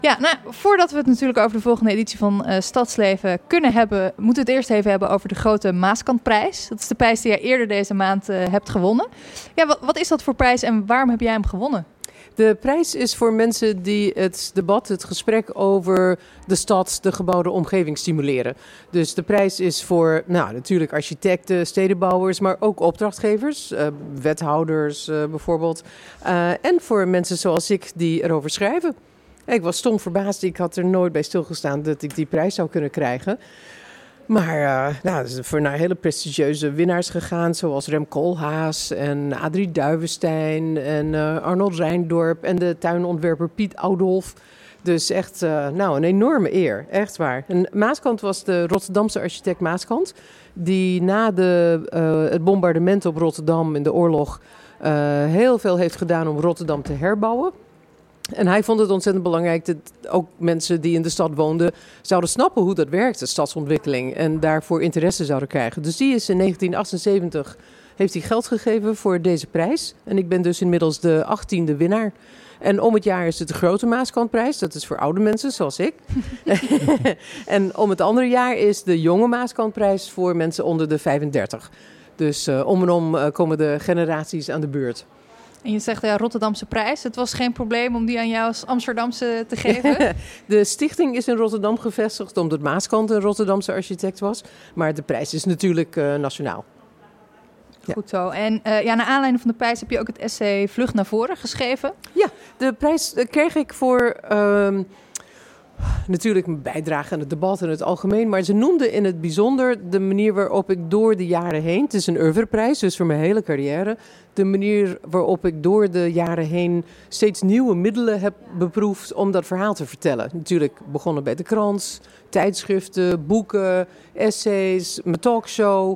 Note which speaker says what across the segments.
Speaker 1: Ja, nou, voordat we het natuurlijk over de volgende editie van Stadsleven kunnen hebben, moeten we het eerst even hebben over de grote Maaskantprijs. Dat is de prijs die jij eerder deze maand hebt gewonnen. Ja, wat is dat voor prijs en waarom heb jij hem gewonnen?
Speaker 2: De prijs is voor mensen die het debat, het gesprek over de stad, de gebouwde omgeving stimuleren. Dus de prijs is voor natuurlijk architecten, stedenbouwers, maar ook opdrachtgevers, wethouders bijvoorbeeld. En voor mensen zoals ik die erover schrijven. Ik was stom verbaasd, ik had er nooit bij stilgestaan dat ik die prijs zou kunnen krijgen. Maar het is voor naar hele prestigieuze winnaars gegaan, zoals Rem Koolhaas en Adrie Duivenstein en Arnold Rijndorp en de tuinontwerper Piet Oudolf. Dus echt een enorme eer, echt waar. En Maaskant was de Rotterdamse architect Maaskant, die na het bombardement op Rotterdam in de oorlog heel veel heeft gedaan om Rotterdam te herbouwen. En hij vond het ontzettend belangrijk dat ook mensen die in de stad woonden zouden snappen hoe dat werkt, de stadsontwikkeling, en daarvoor interesse zouden krijgen. Dus die is in 1978, heeft hij geld gegeven voor deze prijs. En ik ben dus inmiddels de 18e winnaar. En om het jaar is het de grote Maaskantprijs, dat is voor oude mensen zoals ik. En om het andere jaar is de jonge Maaskantprijs voor mensen onder de 35. Dus om en om komen de generaties aan de beurt.
Speaker 1: En je zegt Rotterdamse prijs. Het was geen probleem om die aan jou als Amsterdamse te geven?
Speaker 2: De stichting is in Rotterdam gevestigd omdat Maaskant een Rotterdamse architect was. Maar de prijs is natuurlijk nationaal.
Speaker 1: Ja. Goed zo. En naar aanleiding van de prijs heb je ook het essay Vlucht naar voren geschreven.
Speaker 2: Ja, de prijs kreeg ik voor natuurlijk mijn bijdrage aan het debat in het algemeen. Maar ze noemden in het bijzonder de manier waarop ik door de jaren heen, het is een oeuvreprijs, dus voor mijn hele carrière, de manier waarop ik door de jaren heen steeds nieuwe middelen heb beproefd om dat verhaal te vertellen. Natuurlijk begonnen bij de krant, tijdschriften, boeken, essays, mijn talkshow.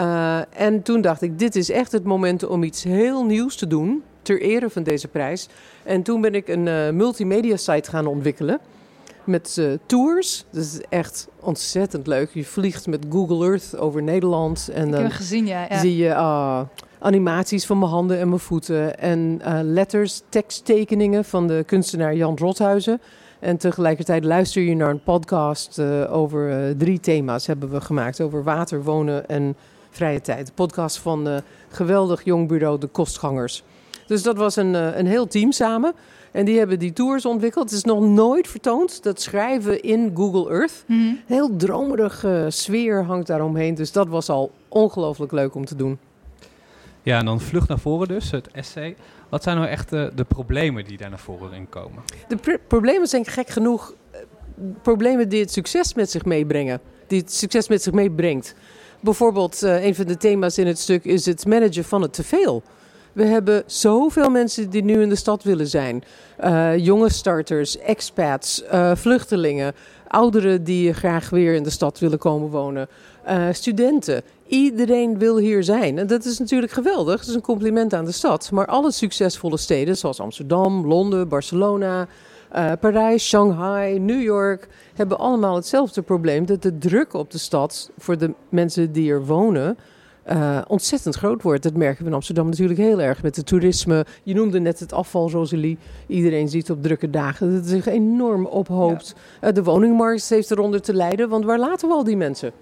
Speaker 2: En toen dacht ik, dit is echt het moment om iets heel nieuws te doen ter ere van deze prijs. En toen ben ik een multimedia site gaan ontwikkelen. Met tours. Dat is echt ontzettend leuk. Je vliegt met Google Earth over Nederland. En
Speaker 1: ik heb hem gezien, ja.
Speaker 2: Zie je animaties van mijn handen en mijn voeten. En letters, teksttekeningen van de kunstenaar Jan Rothuizen. En tegelijkertijd luister je naar een podcast over 3 thema's hebben we gemaakt. Over water, wonen en vrije tijd. De podcast van geweldig jong bureau De Kostgangers. Dus dat was een heel team samen. En die hebben die tours ontwikkeld. Het is nog nooit vertoond. Dat schrijven in Google Earth. Mm-hmm. Heel dromerige sfeer hangt daaromheen. Dus dat was al ongelooflijk leuk om te doen.
Speaker 3: Ja, en dan Vlucht naar voren dus, het essay. Wat zijn nou echt de problemen die daar naar voren in komen?
Speaker 2: De problemen zijn gek genoeg problemen die het succes met zich meebrengen. Die het succes met zich meebrengt. Bijvoorbeeld, een van de thema's in het stuk is het managen van het teveel. We hebben zoveel mensen die nu in de stad willen zijn. Jonge starters, expats, vluchtelingen, ouderen die graag weer in de stad willen komen wonen. Studenten. Iedereen wil hier zijn. En dat is natuurlijk geweldig. Dat is een compliment aan de stad. Maar alle succesvolle steden zoals Amsterdam, Londen, Barcelona, Parijs, Shanghai, New York hebben allemaal hetzelfde probleem. Dat de druk op de stad voor de mensen die er wonen ontzettend groot wordt. Dat merken we in Amsterdam natuurlijk heel erg met het toerisme. Je noemde net het afval, Rosalie. Iedereen ziet op drukke dagen dat het zich enorm ophoopt. Ja. De woningmarkt heeft eronder te lijden, want waar laten we al die mensen?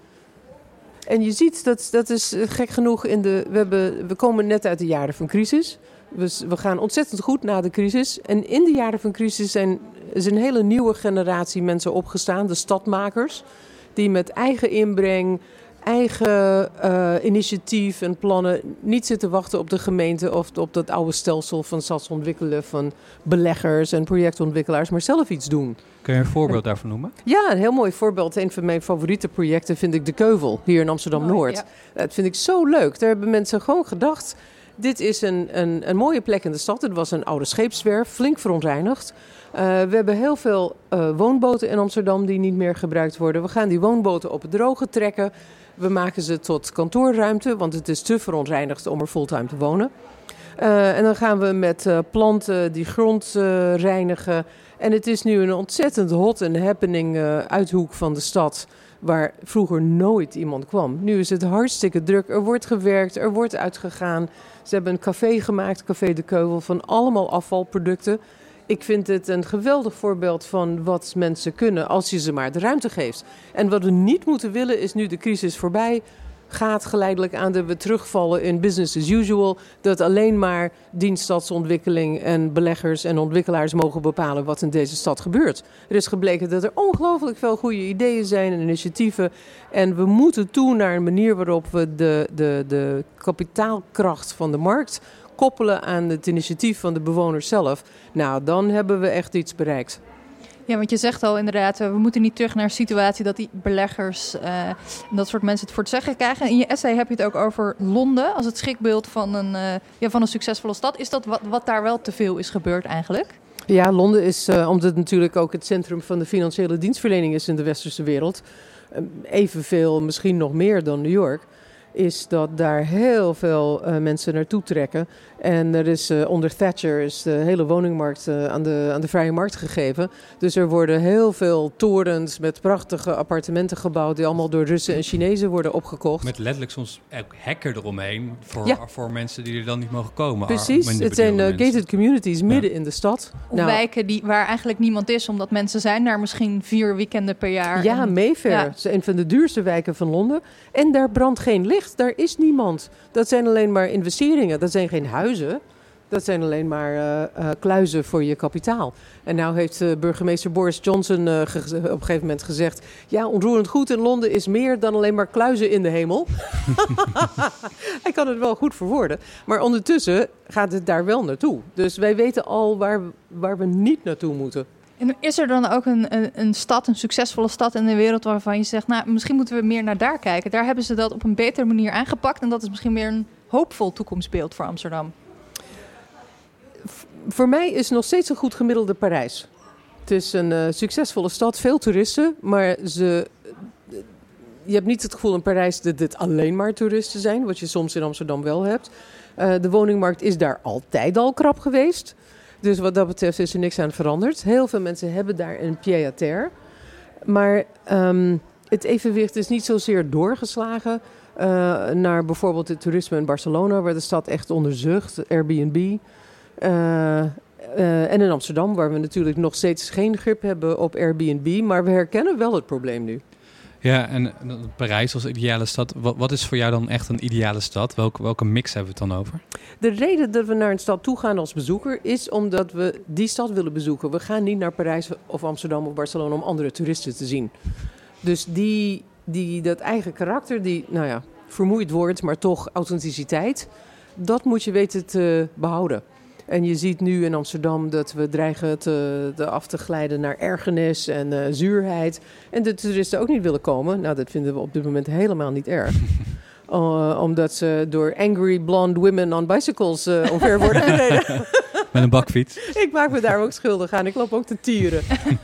Speaker 2: En je ziet, dat is gek genoeg, we komen net uit de jaren van crisis. We gaan ontzettend goed na de crisis. En in de jaren van crisis is een hele nieuwe generatie mensen opgestaan, de stadmakers, die met eigen inbreng, eigen initiatief en plannen niet zitten wachten op de gemeente of op dat oude stelsel van stadsontwikkelen van beleggers en projectontwikkelaars, maar zelf iets doen.
Speaker 3: Kun je een voorbeeld daarvan noemen?
Speaker 2: Ja, een heel mooi voorbeeld. Een van mijn favoriete projecten vind ik de Keuvel hier in Amsterdam-Noord. Ja. Dat vind ik zo leuk. Daar hebben mensen gewoon gedacht, dit is een mooie plek in de stad. Het was een oude scheepswerf, flink verontreinigd. We hebben heel veel woonboten in Amsterdam die niet meer gebruikt worden. We gaan die woonboten op het droge trekken. We maken ze tot kantoorruimte, want het is te verontreinigd om er fulltime te wonen. En dan gaan we met planten die grond reinigen. En het is nu een ontzettend hot en happening uithoek van de stad, waar vroeger nooit iemand kwam. Nu is het hartstikke druk. Er wordt gewerkt, er wordt uitgegaan. Ze hebben een café gemaakt, Café de Keuvel, van allemaal afvalproducten. Ik vind het een geweldig voorbeeld van wat mensen kunnen als je ze maar de ruimte geeft. En wat we niet moeten willen is nu de crisis voorbij gaat geleidelijk aan dat we terugvallen in business as usual. Dat alleen maar dienststadsontwikkeling en beleggers en ontwikkelaars mogen bepalen wat in deze stad gebeurt. Er is gebleken dat er ongelooflijk veel goede ideeën zijn en initiatieven. En we moeten toe naar een manier waarop we de kapitaalkracht van de markt koppelen aan het initiatief van de bewoners zelf. Nou, dan hebben we echt iets bereikt.
Speaker 1: Ja, want je zegt al inderdaad, we moeten niet terug naar een situatie dat die beleggers en dat soort mensen het voor het zeggen krijgen. In je essay heb je het ook over Londen als het schrikbeeld van een succesvolle stad. Is dat wat daar wel te veel is gebeurd eigenlijk?
Speaker 2: Ja, Londen is, omdat het natuurlijk ook het centrum van de financiële dienstverlening is in de westerse wereld, evenveel, misschien nog meer dan New York, is dat daar heel veel mensen naartoe trekken. En er is onder Thatcher is de hele woningmarkt aan de vrije markt gegeven. Dus er worden heel veel torens met prachtige appartementen gebouwd die allemaal door Russen en Chinezen worden opgekocht.
Speaker 3: Met letterlijk soms ook hekken eromheen voor mensen die er dan niet mogen komen.
Speaker 2: Precies, het zijn gated communities midden in de stad.
Speaker 1: Of wijken waar eigenlijk niemand is, omdat mensen zijn daar misschien 4 weekenden per jaar.
Speaker 2: Ja, Mayfair. Ja. Het is een van de duurste wijken van Londen. En daar brandt geen licht, daar is niemand. Dat zijn alleen maar investeringen, dat zijn geen huizen. Dat zijn alleen maar kluizen voor je kapitaal. En nou heeft burgemeester Boris Johnson op een gegeven moment gezegd, ja, onroerend goed in Londen is meer dan alleen maar kluizen in de hemel. Hij kan het wel goed verwoorden. Maar ondertussen gaat het daar wel naartoe. Dus wij weten al waar we niet naartoe moeten.
Speaker 1: En is er dan ook een succesvolle stad in de wereld waarvan je zegt, nou, misschien moeten we meer naar daar kijken. Daar hebben ze dat op een betere manier aangepakt en dat is misschien weer een hoopvol toekomstbeeld voor Amsterdam.
Speaker 2: Voor mij is nog steeds een goed gemiddelde Parijs. Het is een succesvolle stad, veel toeristen, maar je hebt niet het gevoel in Parijs dat dit alleen maar toeristen zijn, wat je soms in Amsterdam wel hebt. De woningmarkt is daar altijd al krap geweest. Dus wat dat betreft is er niks aan veranderd. Heel veel mensen hebben daar een pied-à-terre. Maar het evenwicht is niet zozeer doorgeslagen naar bijvoorbeeld het toerisme in Barcelona, waar de stad echt onder zucht, Airbnb. En in Amsterdam, waar we natuurlijk nog steeds geen grip hebben op Airbnb, maar we herkennen wel het probleem nu.
Speaker 3: Ja, en Parijs als ideale stad. Wat is voor jou dan echt een ideale stad? Welke mix hebben we het dan over?
Speaker 2: De reden dat we naar een stad toe gaan als bezoeker is omdat we die stad willen bezoeken. We gaan niet naar Parijs of Amsterdam of Barcelona om andere toeristen te zien. Dus dat eigen karakter, vermoeid woord, maar toch authenticiteit, dat moet je weten te behouden. En je ziet nu in Amsterdam dat we dreigen af te glijden naar ergernis en zuurheid. En de toeristen ook niet willen komen. Nou, dat vinden we op dit moment helemaal niet erg. Omdat ze door angry blonde women on bicycles omver worden gereden.
Speaker 3: Met een bakfiets.
Speaker 2: Ik maak me daar ook schuldig aan. Ik loop ook te tieren.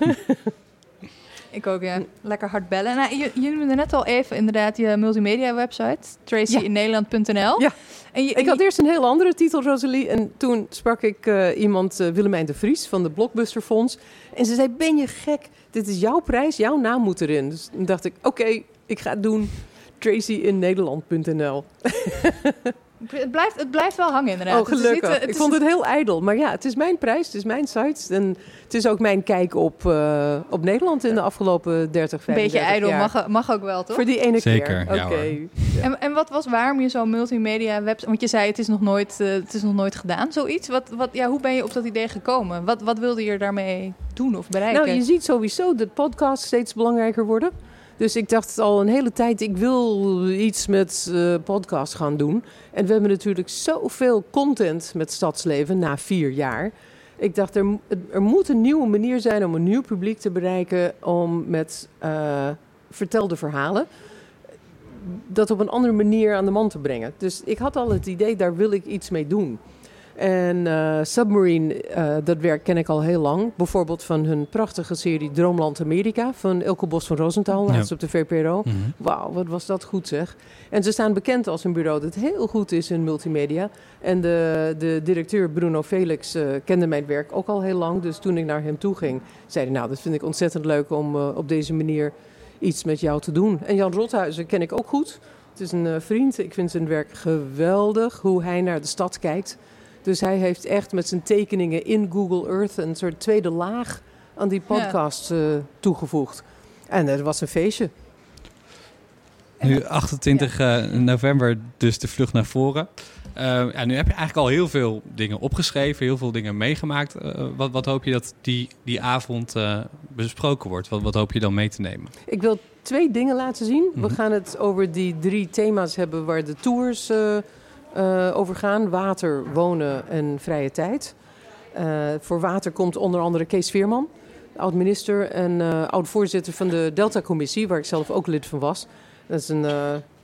Speaker 1: Ik ook, ja. Lekker hard bellen. Nou, je noemde net al even inderdaad je multimedia website. tracyinnederland.nl.
Speaker 2: Ja. Ik had eerst een heel andere titel, Rosalie. En toen sprak ik iemand, Willemijn de Vries van de Blockbuster Fonds. En ze zei, ben je gek? Dit is jouw prijs, jouw naam moet erin. Dus toen dacht ik, oké, ik ga het doen. tracyinnederland.nl.
Speaker 1: Het blijft wel hangen inderdaad.
Speaker 2: Oh, gelukkig. Ik vond het heel ijdel. Maar ja, het is mijn prijs, het is mijn site. En het is ook mijn kijk op Nederland in de afgelopen 30, 35 jaar.
Speaker 1: Een beetje ijdel mag ook wel, toch?
Speaker 2: Voor die ene
Speaker 3: Zeker,
Speaker 2: keer.
Speaker 3: ja,
Speaker 2: Okay.
Speaker 1: Ja. En wat was waarom je zo'n multimedia website... Want je zei, het is nog nooit gedaan, zoiets. Hoe ben je op dat idee gekomen? Wat wilde je daarmee doen of bereiken?
Speaker 2: Nou, je ziet sowieso dat podcasts steeds belangrijker worden. Dus ik dacht al een hele tijd, ik wil iets met podcast gaan doen. En we hebben natuurlijk zoveel content met Stadsleven na 4 jaar. Ik dacht, er moet een nieuwe manier zijn om een nieuw publiek te bereiken. Om met vertelde verhalen dat op een andere manier aan de man te brengen. Dus ik had al het idee, daar wil ik iets mee doen. En Submarine, dat werk ken ik al heel lang. Bijvoorbeeld van hun prachtige serie Droomland Amerika van Ilke Bos van Rosenthal, laatst op de VPRO. Mm-hmm. Wauw, wat was dat goed zeg. En ze staan bekend als een bureau dat heel goed is in multimedia. En de directeur Bruno Felix kende mijn werk ook al heel lang. Dus toen ik naar hem toe ging, zei hij, nou, dat vind ik ontzettend leuk om op deze manier iets met jou te doen. En Jan Rothuizen ken ik ook goed. Het is een vriend. Ik vind zijn werk geweldig, hoe hij naar de stad kijkt. Dus hij heeft echt met zijn tekeningen in Google Earth een soort tweede laag aan die podcast toegevoegd. En het was een feestje.
Speaker 3: Nu 28 november dus de vlucht naar voren. Nu heb je eigenlijk al heel veel dingen opgeschreven, heel veel dingen meegemaakt. Wat hoop je dat die avond besproken wordt? Wat hoop je dan mee te nemen?
Speaker 2: Ik wil 2 dingen laten zien. We gaan het over die 3 thema's hebben waar de tours over gaan. Water, wonen en vrije tijd. Voor water komt onder andere Kees Veerman, oud-minister en oud-voorzitter van de Delta-commissie, waar ik zelf ook lid van was. Dat is een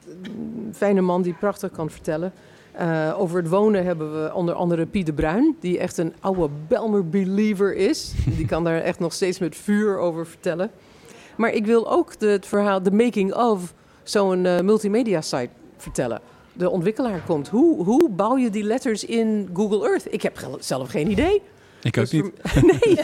Speaker 2: fijne man die prachtig kan vertellen. Over het wonen hebben we onder andere Piet de Bruin, die echt een oude Bijlmer-believer is. Die kan daar echt nog steeds met vuur over vertellen. Maar ik wil ook het verhaal, de making of, zo'n multimedia-site vertellen. De ontwikkelaar komt. Hoe bouw je die letters in Google Earth? Ik heb zelf geen idee.
Speaker 3: Ik ook niet.
Speaker 2: Nee.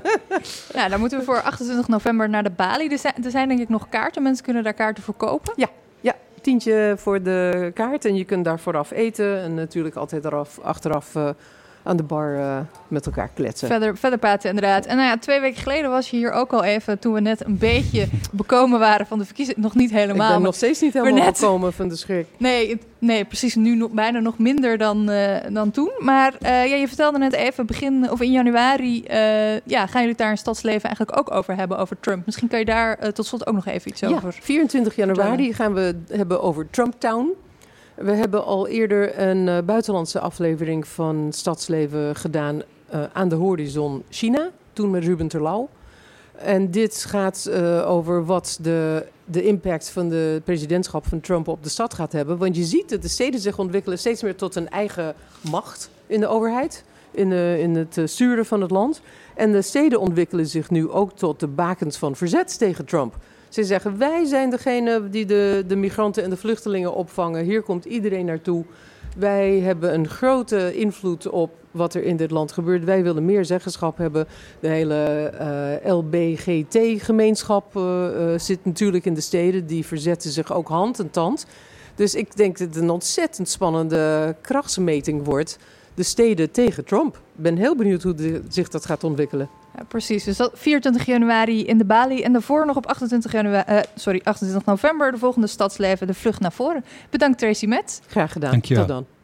Speaker 1: Nou, dan moeten we voor 28 november naar de Bali. Er zijn denk ik nog kaarten. Mensen kunnen daar kaarten voor kopen.
Speaker 2: Ja, tientje voor de kaart. En je kunt daar vooraf eten. En natuurlijk altijd achteraf aan de bar met elkaar kletsen.
Speaker 1: Verder praten, inderdaad. En 2 weken geleden was je hier ook al even, toen we net een beetje bekomen waren van de verkiezingen. Nog niet helemaal.
Speaker 2: Ik ben nog steeds niet helemaal bekomen van de schrik.
Speaker 1: Nee, precies. Nu bijna nog minder dan toen. Maar je vertelde net even, in januari gaan jullie daar in Stadsleven eigenlijk ook over hebben, over Trump. Misschien kan je daar tot slot ook nog even iets over.
Speaker 2: 24 januari gaan we hebben over Trump Town. We hebben al eerder een buitenlandse aflevering van Stadsleven gedaan aan de horizon China. Toen met Ruben Terlouw. En dit gaat over wat de impact van de presidentschap van Trump op de stad gaat hebben. Want je ziet dat de steden zich ontwikkelen steeds meer tot een eigen macht in de overheid. In het sturen van het land. En de steden ontwikkelen zich nu ook tot de bakens van verzet tegen Trump. Ze zeggen, wij zijn degene die de migranten en de vluchtelingen opvangen. Hier komt iedereen naartoe. Wij hebben een grote invloed op wat er in dit land gebeurt. Wij willen meer zeggenschap hebben. De hele LBGT-gemeenschap zit natuurlijk in de steden. Die verzetten zich ook hand en tand. Dus ik denk dat het een ontzettend spannende krachtsmeting wordt. De steden tegen Trump. Ik ben heel benieuwd hoe zich dat gaat ontwikkelen.
Speaker 1: Ja, precies. Dus dat 24 januari in de Bali en daarvoor nog op 28 november de volgende Stadsleven, de vlucht naar voren. Bedankt Tracy Metz.
Speaker 2: Graag gedaan.
Speaker 3: Dankjewel.
Speaker 2: Tot dan.